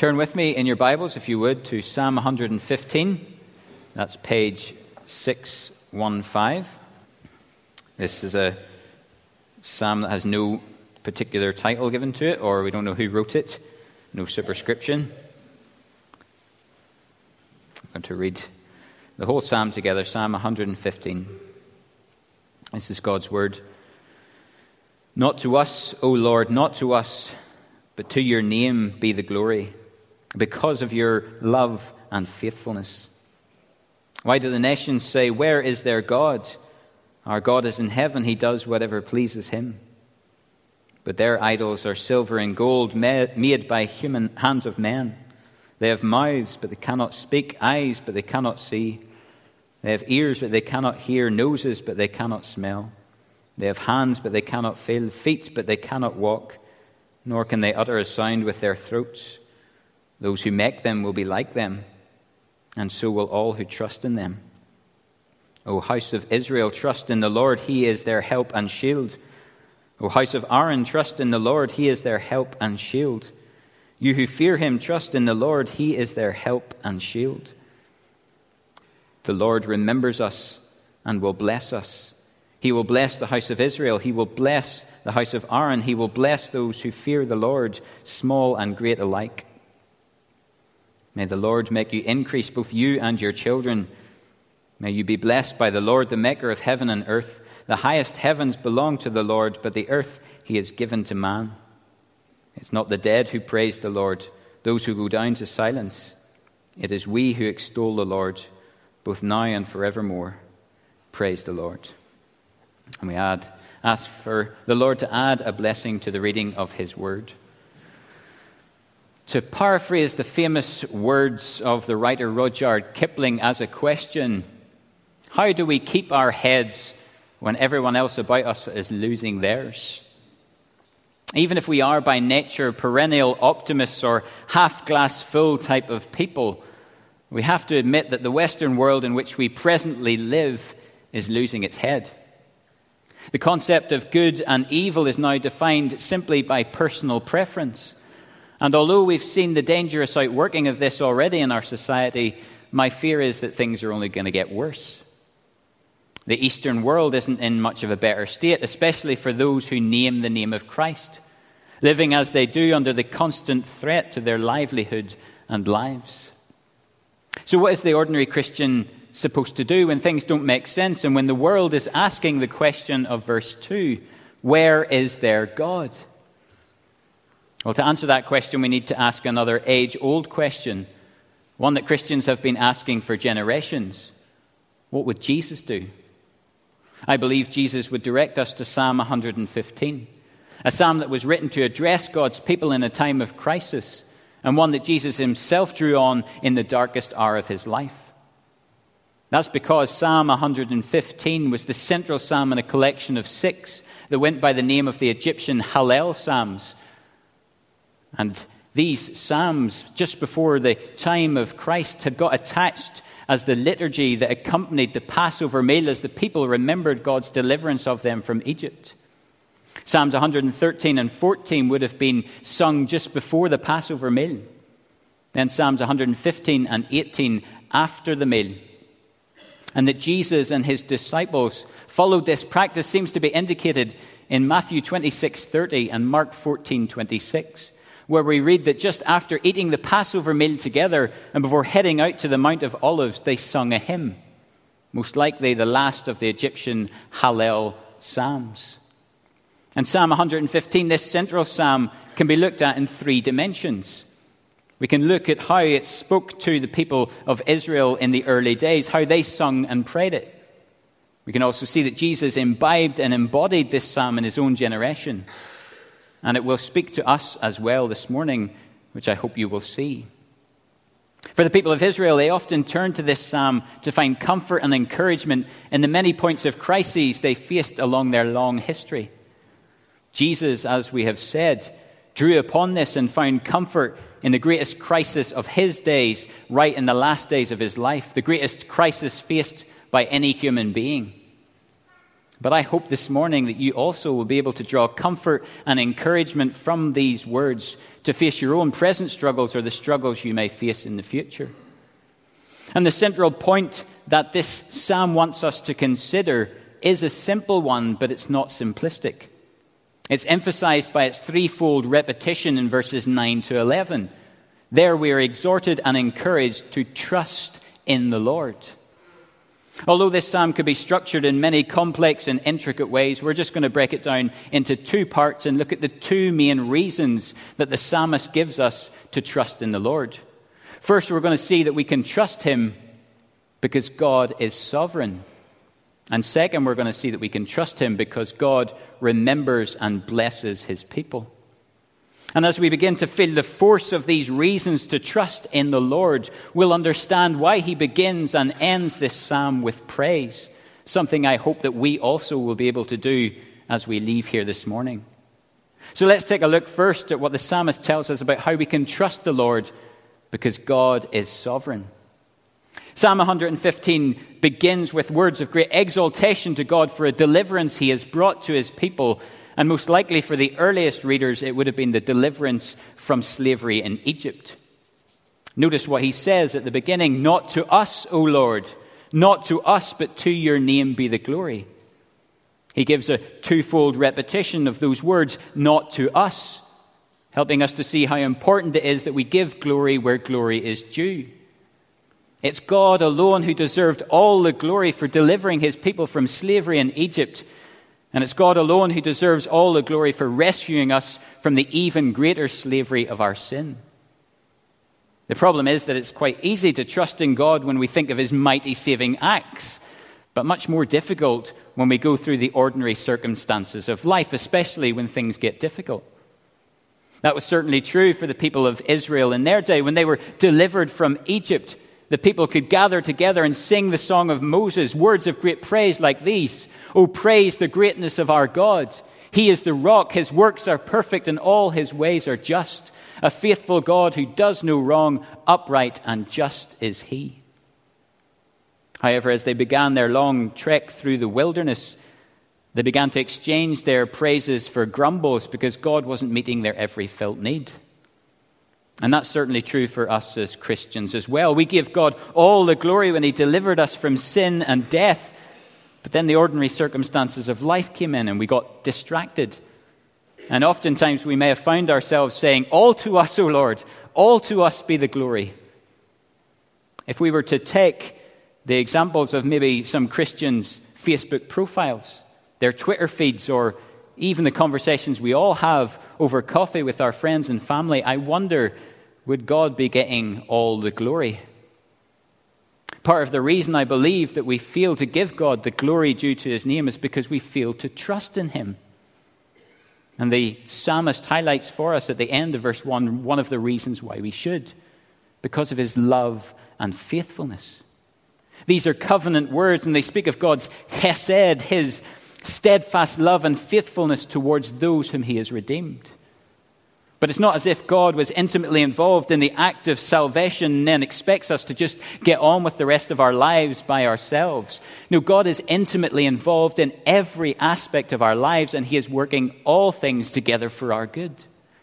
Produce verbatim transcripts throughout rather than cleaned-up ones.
Turn with me in your Bibles, if you would, to Psalm one hundred fifteen. That's page six fifteen. This is a psalm that has no particular title given to it, or we don't know who wrote it. No superscription. I'm going to read the whole psalm together, Psalm one hundred fifteen. This is God's word. Not to us, O Lord, not to us, but to your name be the glory, because of your love and faithfulness. Why do the nations say, where is their God? Our God is in heaven, he does whatever pleases him. But their idols are silver and gold, made by human hands of men. They have mouths, but they cannot speak, eyes, but they cannot see. They have ears, but they cannot hear, noses, but they cannot smell. They have hands, but they cannot feel, feet, but they cannot walk, nor can they utter a sound with their throats. Those who make them will be like them, and so will all who trust in them. O house of Israel, trust in the Lord, he is their help and shield. O house of Aaron, trust in the Lord, he is their help and shield. You who fear him, trust in the Lord, he is their help and shield. The Lord remembers us and will bless us. He will bless the house of Israel, he will bless the house of Aaron, he will bless those who fear the Lord, small and great alike. May the Lord make you increase, both you and your children. May you be blessed by the Lord, the maker of heaven and earth. The highest heavens belong to the Lord, but the earth he has given to man. It's not the dead who praise the Lord, those who go down to silence. It is we who extol the Lord, both now and forevermore. Praise the Lord. And we add, ask for the Lord to add a blessing to the reading of his word. To paraphrase the famous words of the writer Rudyard Kipling as a question, how do we keep our heads when everyone else about us is losing theirs? Even if we are by nature perennial optimists or half-glass full type of people, we have to admit that the Western world in which we presently live is losing its head. The concept of good and evil is now defined simply by personal preference. And although we've seen the dangerous outworking of this already in our society, my fear is that things are only going to get worse. The Eastern world isn't in much of a better state, especially for those who name the name of Christ, living as they do under the constant threat to their livelihood and lives. So what is the ordinary Christian supposed to do when things don't make sense and when the world is asking the question of verse two, where is their God? Well, to answer that question, we need to ask another age-old question, one that Christians have been asking for generations. What would Jesus do? I believe Jesus would direct us to Psalm one hundred fifteen, a psalm that was written to address God's people in a time of crisis, and one that Jesus himself drew on in the darkest hour of his life. That's because Psalm one hundred fifteen was the central psalm in a collection of six that went by the name of the Egyptian Hallel Psalms. And these psalms, just before the time of Christ, had got attached as the liturgy that accompanied the Passover meal as the people remembered God's deliverance of them from Egypt. Psalms one hundred thirteen and fourteen would have been sung just before the Passover meal. Then Psalms one hundred fifteen and eighteen after the meal. And that Jesus and his disciples followed this practice seems to be indicated in Matthew twenty-six thirty and Mark fourteen twenty-six. Where we read that just after eating the Passover meal together and before heading out to the Mount of Olives, they sung a hymn, most likely the last of the Egyptian Hallel Psalms. And Psalm one hundred fifteen, this central psalm, can be looked at in three dimensions. We can look at how it spoke to the people of Israel in the early days, how they sung and prayed it. We can also see that Jesus imbibed and embodied this psalm in his own generation. And it will speak to us as well this morning, which I hope you will see. For the people of Israel, they often turned to this psalm to find comfort and encouragement in the many points of crises they faced along their long history. Jesus, as we have said, drew upon this and found comfort in the greatest crisis of his days, right in the last days of his life, the greatest crisis faced by any human being. But I hope this morning that you also will be able to draw comfort and encouragement from these words to face your own present struggles or the struggles you may face in the future. And the central point that this psalm wants us to consider is a simple one, but it's not simplistic. It's emphasized by its threefold repetition in verses nine to eleven. There we are exhorted and encouraged to trust in the Lord. Although this psalm could be structured in many complex and intricate ways, we're just going to break it down into two parts and look at the two main reasons that the psalmist gives us to trust in the Lord. First, we're going to see that we can trust him because God is sovereign. And second, we're going to see that we can trust him because God remembers and blesses his people. And as we begin to feel the force of these reasons to trust in the Lord, we'll understand why he begins and ends this psalm with praise, something I hope that we also will be able to do as we leave here this morning. So let's take a look first at what the psalmist tells us about how we can trust the Lord because God is sovereign. Psalm one hundred fifteen begins with words of great exaltation to God for a deliverance he has brought to his people. And most likely for the earliest readers, it would have been the deliverance from slavery in Egypt. Notice what he says at the beginning, "Not to us, O Lord, not to us, but to your name be the glory." He gives a twofold repetition of those words, "not to us," helping us to see how important it is that we give glory where glory is due. It's God alone who deserved all the glory for delivering his people from slavery in Egypt. And it's God alone who deserves all the glory for rescuing us from the even greater slavery of our sin. The problem is that it's quite easy to trust in God when we think of his mighty saving acts, but much more difficult when we go through the ordinary circumstances of life, especially when things get difficult. That was certainly true for the people of Israel in their day. When they were delivered from Egypt, the people could gather together and sing the song of Moses, words of great praise like these. "Oh, praise the greatness of our God. He is the rock. His works are perfect and all his ways are just. A faithful God who does no wrong, upright and just is he." However, as they began their long trek through the wilderness, they began to exchange their praises for grumbles because God wasn't meeting their every felt need. And that's certainly true for us as Christians as well. We give God all the glory when he delivered us from sin and death. But then the ordinary circumstances of life came in and we got distracted. And oftentimes we may have found ourselves saying, "All to us, O Lord, all to us be the glory." If we were to take the examples of maybe some Christians' Facebook profiles, their Twitter feeds, or even the conversations we all have over coffee with our friends and family, I wonder, would God be getting all the glory? Part of the reason I believe that we fail to give God the glory due to his name is because we fail to trust in him. And the psalmist highlights for us at the end of verse one, one of the reasons why we should, because of his love and faithfulness. These are covenant words, and they speak of God's chesed, his steadfast love and faithfulness towards those whom he has redeemed. But it's not as if God was intimately involved in the act of salvation and then expects us to just get on with the rest of our lives by ourselves. No, God is intimately involved in every aspect of our lives, and he is working all things together for our good.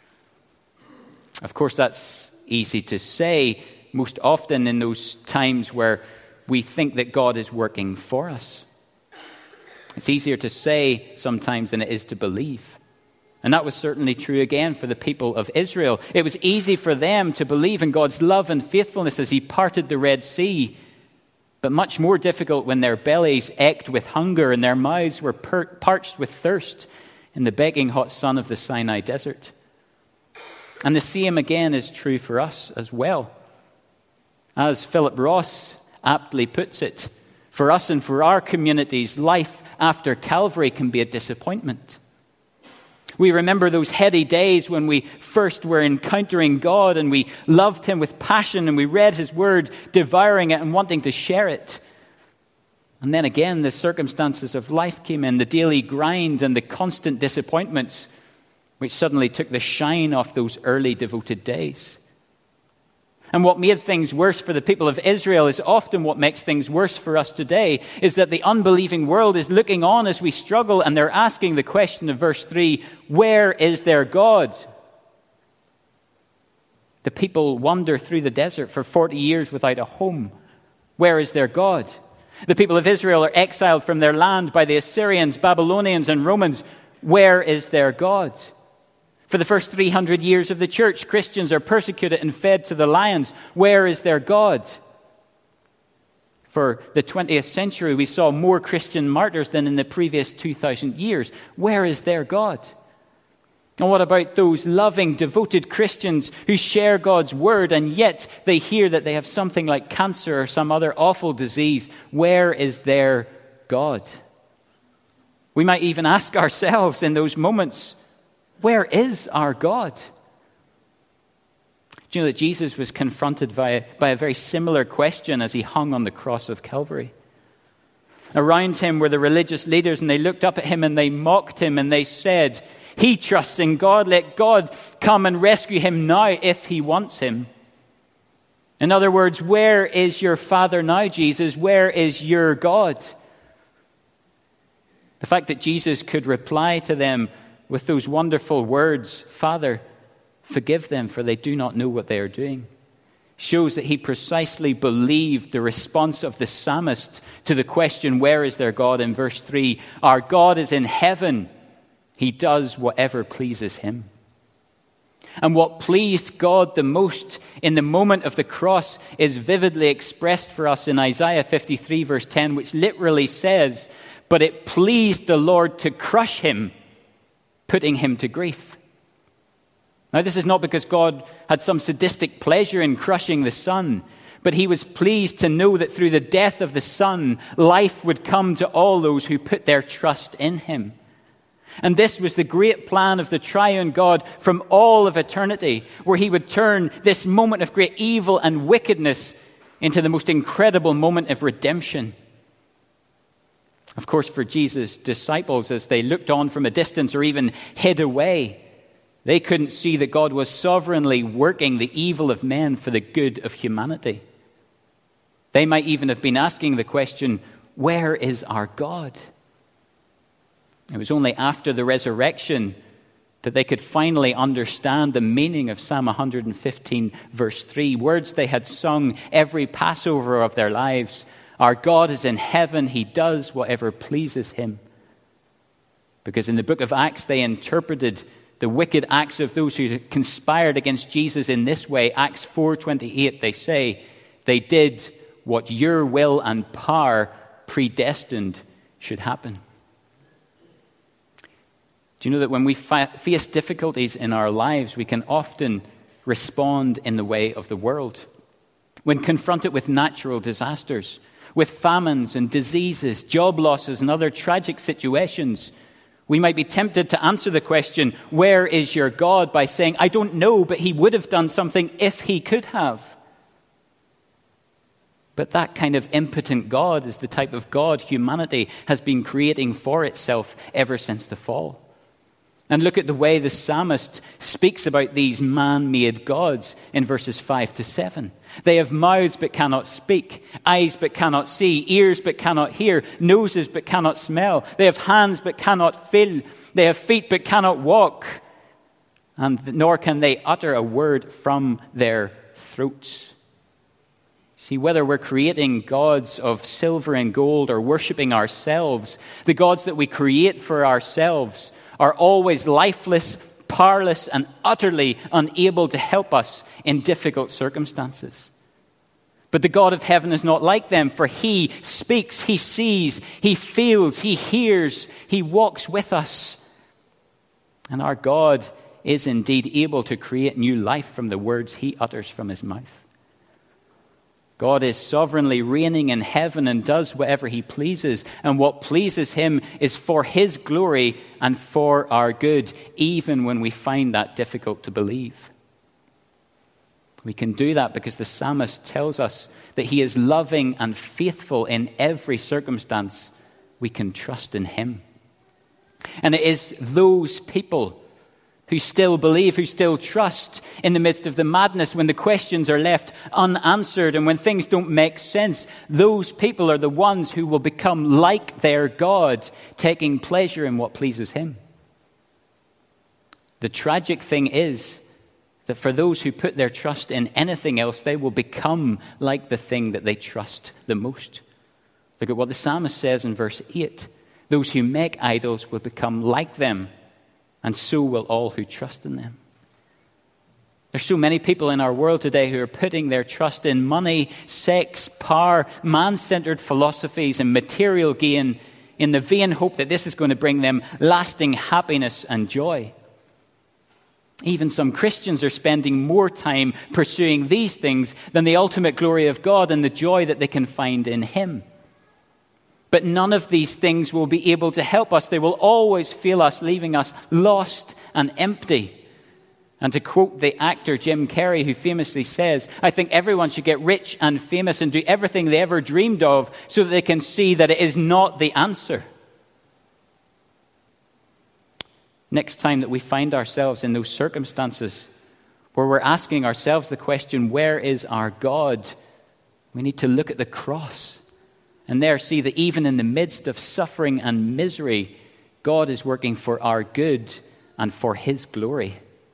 Of course, that's easy to say most often in those times where we think that God is working for us. It's easier to say sometimes than it is to believe. And that was certainly true again for the people of Israel. It was easy for them to believe in God's love and faithfulness as he parted the Red Sea, but much more difficult when their bellies ached with hunger and their mouths were per- parched with thirst in the begging hot sun of the Sinai desert. And the same again is true for us as well. As Philip Ross aptly puts it, for us and for our communities, life after Calvary can be a disappointment. We remember those heady days when we first were encountering God and we loved him with passion and we read his word, devouring it and wanting to share it. And then again, the circumstances of life came in, the daily grind and the constant disappointments, which suddenly took the shine off those early devoted days. And what made things worse for the people of Israel is often what makes things worse for us today, is that the unbelieving world is looking on as we struggle, and they're asking the question of verse three, where is their God? The people wander through the desert for forty years without a home. Where is their God? The people of Israel are exiled from their land by the Assyrians, Babylonians, and Romans. Where is their God? For the first three hundred years of the church, Christians are persecuted and fed to the lions. Where is their God? For the twentieth century, we saw more Christian martyrs than in the previous two thousand years. Where is their God? And what about those loving, devoted Christians who share God's word, and yet they hear that they have something like cancer or some other awful disease? Where is their God? We might even ask ourselves in those moments, where is our God? Do you know that Jesus was confronted by, by a very similar question as he hung on the cross of Calvary? Around him were the religious leaders, and they looked up at him and they mocked him, and they said, he trusts in God. Let God come and rescue him now if he wants him. In other words, where is your Father now, Jesus? Where is your God? The fact that Jesus could reply to them with those wonderful words, Father, forgive them, for they do not know what they are doing, shows that he precisely believed the response of the psalmist to the question, where is their God? In verse three, our God is in heaven. He does whatever pleases him. And what pleased God the most in the moment of the cross is vividly expressed for us in Isaiah fifty-three, verse ten, which literally says, but it pleased the Lord to crush him, putting him to grief. Now, this is not because God had some sadistic pleasure in crushing the Son, but he was pleased to know that through the death of the Son, life would come to all those who put their trust in him. And this was the great plan of the triune God from all of eternity, where he would turn this moment of great evil and wickedness into the most incredible moment of redemption. Of course, for Jesus' disciples, as they looked on from a distance or even hid away, they couldn't see that God was sovereignly working the evil of men for the good of humanity. They might even have been asking the question, where is our God? It was only after the resurrection that they could finally understand the meaning of Psalm one fifteen, verse three, words they had sung every Passover of their lives. Our God is in heaven. He does whatever pleases him. Because in the book of Acts, they interpreted the wicked acts of those who conspired against Jesus in this way. Acts four twenty-eight, they say, they did what your will and power predestined should happen. Do you know that when we fa- face difficulties in our lives, we can often respond in the way of the world? When confronted with natural disasters, with famines and diseases, job losses and other tragic situations, we might be tempted to answer the question, where is your God? By saying, I don't know, but he would have done something if he could have. But that kind of impotent God is the type of God humanity has been creating for itself ever since the fall. And look at the way the psalmist speaks about these man-made gods in verses five to seven. They have mouths but cannot speak, eyes but cannot see, ears but cannot hear, noses but cannot smell. They have hands but cannot feel. They have feet but cannot walk. And nor can they utter a word from their throats. See, whether we're creating gods of silver and gold or worshiping ourselves, the gods that we create for ourselves are always lifeless, powerless, and utterly unable to help us in difficult circumstances. But the God of heaven is not like them, for he speaks, he sees, he feels, he hears, he walks with us. And our God is indeed able to create new life from the words he utters from his mouth. God is sovereignly reigning in heaven and does whatever he pleases. And what pleases him is for his glory and for our good, even when we find that difficult to believe. We can do that because the psalmist tells us that he is loving and faithful in every circumstance. We can trust in him. And it is those people, who still believe, who still trust in the midst of the madness, when the questions are left unanswered and when things don't make sense. Those people are the ones who will become like their God, taking pleasure in what pleases him. The tragic thing is that for those who put their trust in anything else, they will become like the thing that they trust the most. Look at what the psalmist says in verse eight. Those who make idols will become like them, and so will all who trust in them. There's so many people in our world today who are putting their trust in money, sex, power, man-centered philosophies, and material gain in the vain hope that this is going to bring them lasting happiness and joy. Even some Christians are spending more time pursuing these things than the ultimate glory of God and the joy that they can find in him. But none of these things will be able to help us. They will always fail us, leaving us lost and empty. And to quote the actor Jim Carrey, who famously says, I think everyone should get rich and famous and do everything they ever dreamed of so that they can see that it is not the answer. Next time that we find ourselves in those circumstances where we're asking ourselves the question, where is our God? We need to look at the cross and there see that even in the midst of suffering and misery, God is working for our good and for his glory.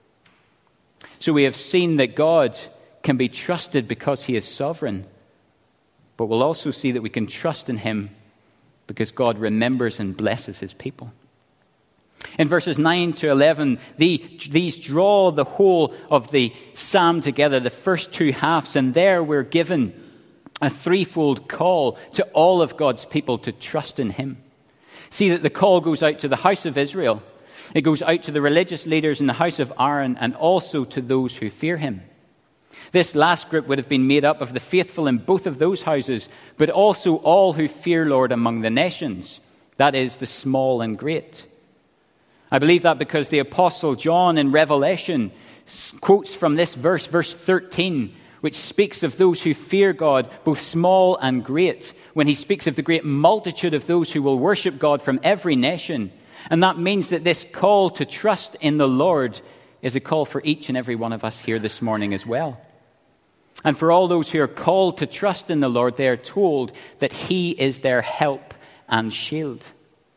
So we have seen that God can be trusted because he is sovereign, but we'll also see that we can trust in him because God remembers and blesses his people. In verses nine to eleven, the, these draw the whole of the psalm together, the first two halves, and there we're given a threefold call to all of God's people to trust in him. See that the call goes out to the house of Israel. It goes out to the religious leaders in the house of Aaron and also to those who fear him. This last group would have been made up of the faithful in both of those houses, but also all who fear Lord among the nations, that is, the small and great. I believe that because the Apostle John in Revelation quotes from this verse, verse thirteen, which speaks of those who fear God, both small and great, when he speaks of the great multitude of those who will worship God from every nation. And that means that this call to trust in the Lord is a call for each and every one of us here this morning as well. And for all those who are called to trust in the Lord, they are told that he is their help and shield.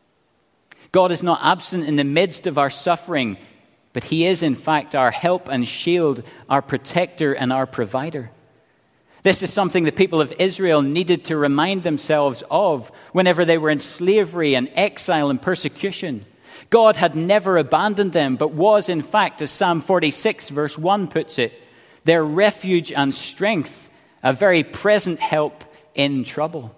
God is not absent in the midst of our suffering, but he is in fact our help and shield, our protector and our provider. This is something the people of Israel needed to remind themselves of whenever they were in slavery and exile and persecution. God had never abandoned them, but was in fact, as Psalm forty-six verse one puts it, their refuge and strength, a very present help in trouble.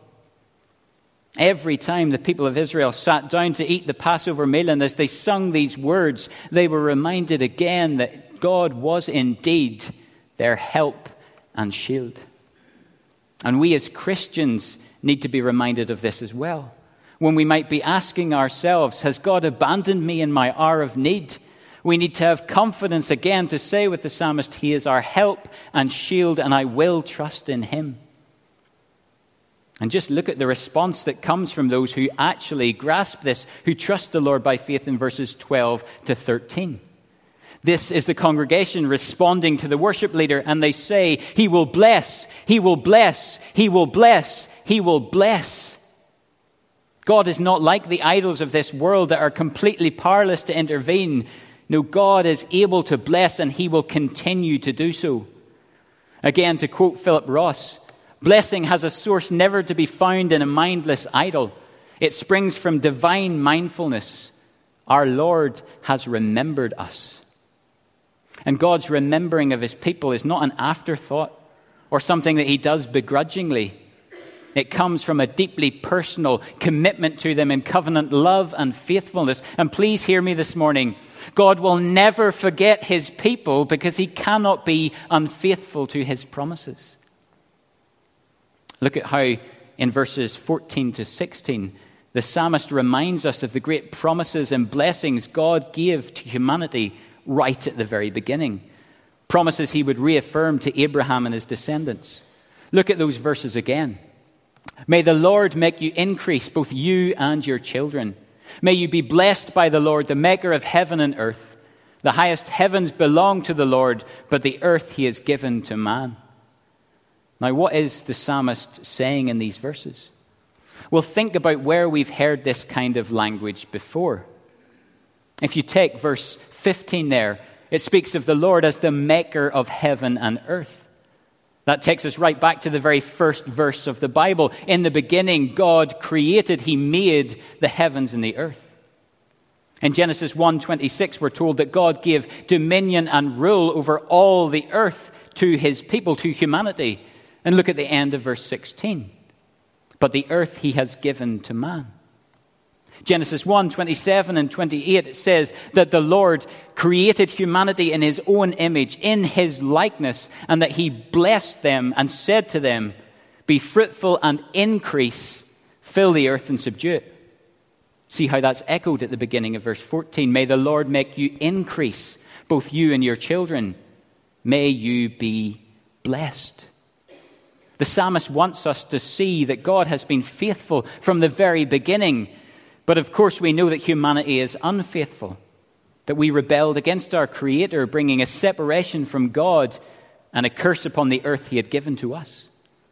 Every time the people of Israel sat down to eat the Passover meal, and as they sung these words, they were reminded again that God was indeed their help and shield. And we as Christians need to be reminded of this as well. When we might be asking ourselves, has God abandoned me in my hour of need? We need to have confidence again to say with the psalmist, he is our help and shield, and I will trust in him. And just look at the response that comes from those who actually grasp this, who trust the Lord by faith in verses twelve to thirteen. This is the congregation responding to the worship leader, and they say, he will bless, he will bless, he will bless, he will bless. God is not like the idols of this world that are completely powerless to intervene. No, God is able to bless, and he will continue to do so. Again, to quote Philip Ross, blessing has a source never to be found in a mindless idol. It springs from divine mindfulness. Our Lord has remembered us. And God's remembering of his people is not an afterthought or something that he does begrudgingly. It comes from a deeply personal commitment to them in covenant love and faithfulness. And please hear me this morning. God will never forget his people because he cannot be unfaithful to his promises. Look at how in verses fourteen to sixteen, the psalmist reminds us of the great promises and blessings God gave to humanity right at the very beginning. Promises he would reaffirm to Abraham and his descendants. Look at those verses again. May the Lord make you increase, both you and your children. May you be blessed by the Lord, the maker of heaven and earth. The highest heavens belong to the Lord, but the earth he has given to man. Now, what is the psalmist saying in these verses? Well, think about where we've heard this kind of language before. If you take verse fifteen there, it speaks of the Lord as the maker of heaven and earth. That takes us right back to the very first verse of the Bible. In the beginning, God created, he made the heavens and the earth. In Genesis one twenty-six, we're told that God gave dominion and rule over all the earth to his people, to humanity. And look at the end of verse sixteen. But the earth he has given to man. Genesis one twenty-seven and twenty-eight, it says that the Lord created humanity in his own image, in his likeness, and that he blessed them and said to them, be fruitful and increase, fill the earth and subdue it. See how that's echoed at the beginning of verse fourteen. May the Lord make you increase, both you and your children. May you be blessed. The psalmist wants us to see that God has been faithful from the very beginning. But of course we know that humanity is unfaithful, that we rebelled against our Creator, bringing a separation from God and a curse upon the earth he had given to us.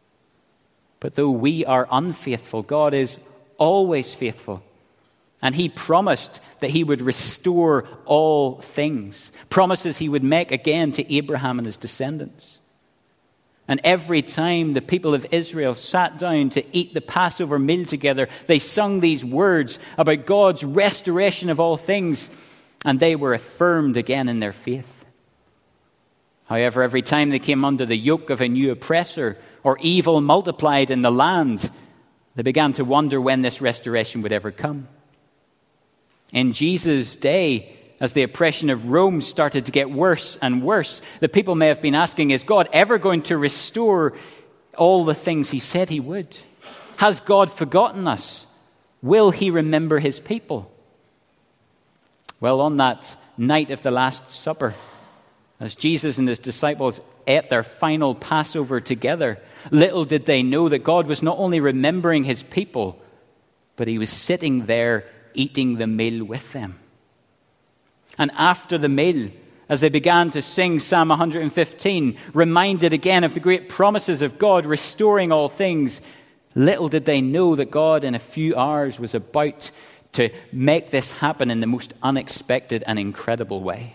But though we are unfaithful, God is always faithful. And he promised that he would restore all things, promises he would make again to Abraham and his descendants. And every time the people of Israel sat down to eat the Passover meal together, they sung these words about God's restoration of all things, and they were affirmed again in their faith. However, every time they came under the yoke of a new oppressor or evil multiplied in the land, they began to wonder when this restoration would ever come. In Jesus' day, as the oppression of Rome started to get worse and worse, the people may have been asking, is God ever going to restore all the things he said he would? Has God forgotten us? Will he remember his people? Well, on that night of the Last Supper, as Jesus and his disciples ate their final Passover together, little did they know that God was not only remembering his people, but he was sitting there eating the meal with them. And after the meal, as they began to sing Psalm one hundred fifteen, reminded again of the great promises of God restoring all things, little did they know that God in a few hours was about to make this happen in the most unexpected and incredible way.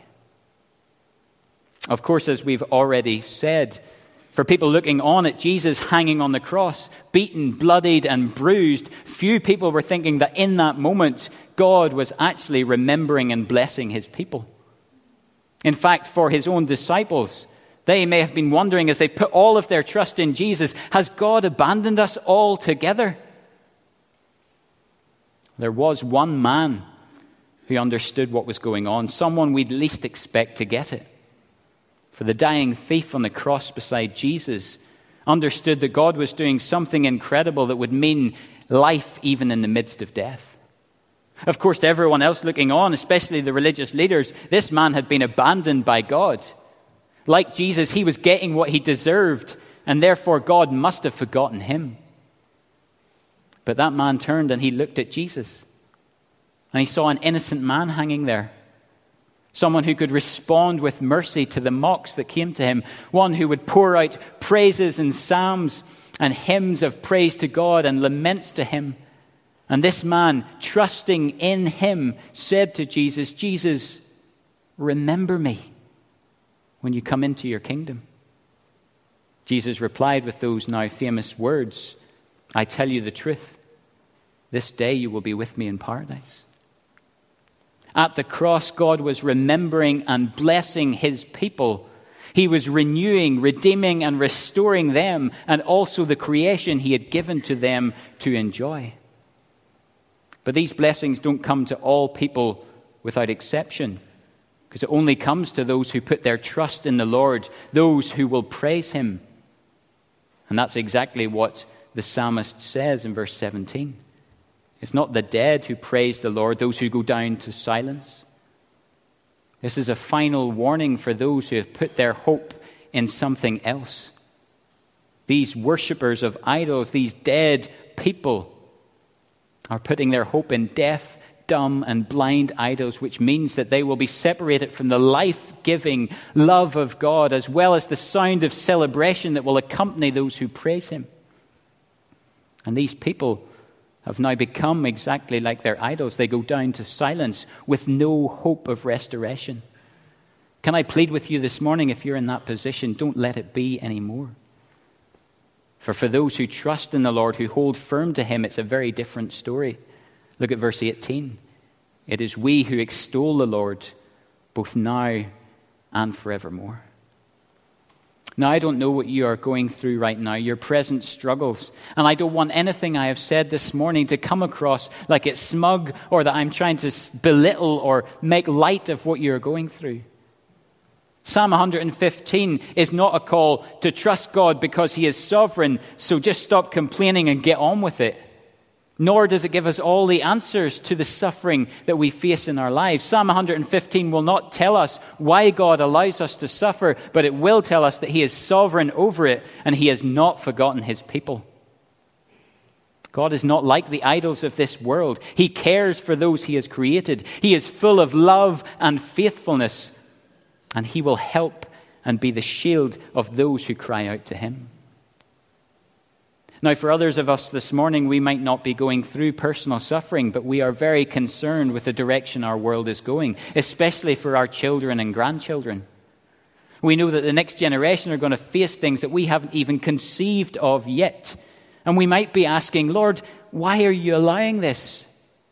Of course, as we've already said, for people looking on at Jesus hanging on the cross, beaten, bloodied, and bruised, few people were thinking that in that moment, God was actually remembering and blessing his people. In fact, for his own disciples, they may have been wondering as they put all of their trust in Jesus, has God abandoned us altogether? There was one man who understood what was going on, someone we'd least expect to get it. For the dying thief on the cross beside Jesus understood that God was doing something incredible that would mean life even in the midst of death. Of course, to everyone else looking on, especially the religious leaders, this man had been abandoned by God. Like Jesus, he was getting what he deserved, and therefore God must have forgotten him. But that man turned and he looked at Jesus, and he saw an innocent man hanging there. Someone who could respond with mercy to the mocks that came to him. One who would pour out praises and psalms and hymns of praise to God and laments to him. And this man, trusting in him, said to Jesus, Jesus, remember me when you come into your kingdom. Jesus replied with those now famous words, I tell you the truth, this day you will be with me in paradise. At the cross, God was remembering and blessing his people. He was renewing, redeeming, and restoring them, and also the creation he had given to them to enjoy. But these blessings don't come to all people without exception, because it only comes to those who put their trust in the Lord, those who will praise him. And that's exactly what the psalmist says in verse seventeen. It's not the dead who praise the Lord, those who go down to silence. This is a final warning for those who have put their hope in something else. These worshippers of idols, these dead people, are putting their hope in death, dumb, and blind idols, which means that they will be separated from the life-giving love of God, as well as the sound of celebration that will accompany those who praise him. And these people have now become exactly like their idols. They go down to silence with no hope of restoration. Can I plead with you this morning, if you're in that position, don't let it be anymore. For for those who trust in the Lord, who hold firm to him, it's a very different story. Look at verse eighteen. It is we who extol the Lord, both now and forevermore. Now, I don't know what you are going through right now, your present struggles. And I don't want anything I have said this morning to come across like it's smug or that I'm trying to belittle or make light of what you're going through. Psalm one hundred fifteen is not a call to trust God because he is sovereign, so just stop complaining and get on with it. Nor does it give us all the answers to the suffering that we face in our lives. Psalm one hundred fifteen will not tell us why God allows us to suffer, but it will tell us that he is sovereign over it and he has not forgotten his people. God is not like the idols of this world. He cares for those he has created. He is full of love and faithfulness, and he will help and be the shield of those who cry out to him. Now, for others of us this morning, we might not be going through personal suffering, but we are very concerned with the direction our world is going, especially for our children and grandchildren. We know that the next generation are going to face things that we haven't even conceived of yet. And we might be asking, Lord, why are you allowing this?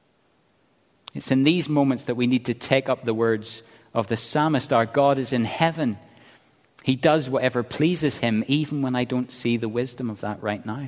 It's in these moments that we need to take up the words of the psalmist. Our God is in heaven. He does whatever pleases him, even when I don't see the wisdom of that right now.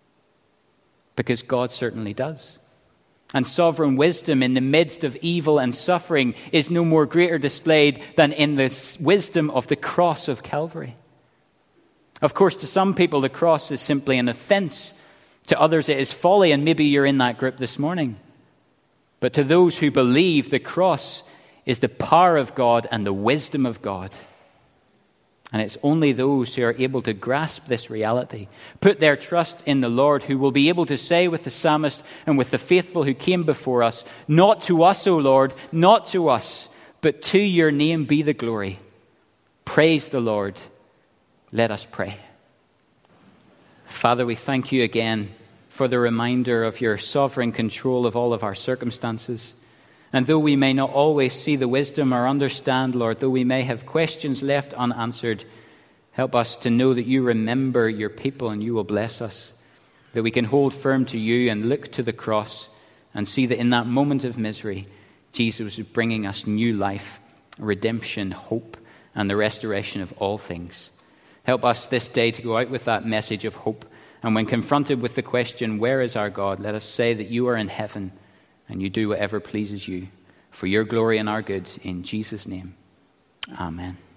Because God certainly does. And sovereign wisdom in the midst of evil and suffering is no more greater displayed than in the wisdom of the cross of Calvary. Of course, to some people, the cross is simply an offense. To others, it is folly, and maybe you're in that group this morning. But to those who believe, the cross is the power of God and the wisdom of God. And it's only those who are able to grasp this reality, put their trust in the Lord, who will be able to say with the psalmist and with the faithful who came before us, not to us, O Lord, not to us, but to your name be the glory. Praise the Lord. Let us pray. Father, we thank you again for the reminder of your sovereign control of all of our circumstances. And though we may not always see the wisdom or understand, Lord, though we may have questions left unanswered, help us to know that you remember your people and you will bless us, that we can hold firm to you and look to the cross and see that in that moment of misery, Jesus was bringing us new life, redemption, hope, and the restoration of all things. Help us this day to go out with that message of hope. And when confronted with the question, where is our God? Let us say that you are in heaven and you do whatever pleases you for your glory and our good. In Jesus' name, amen.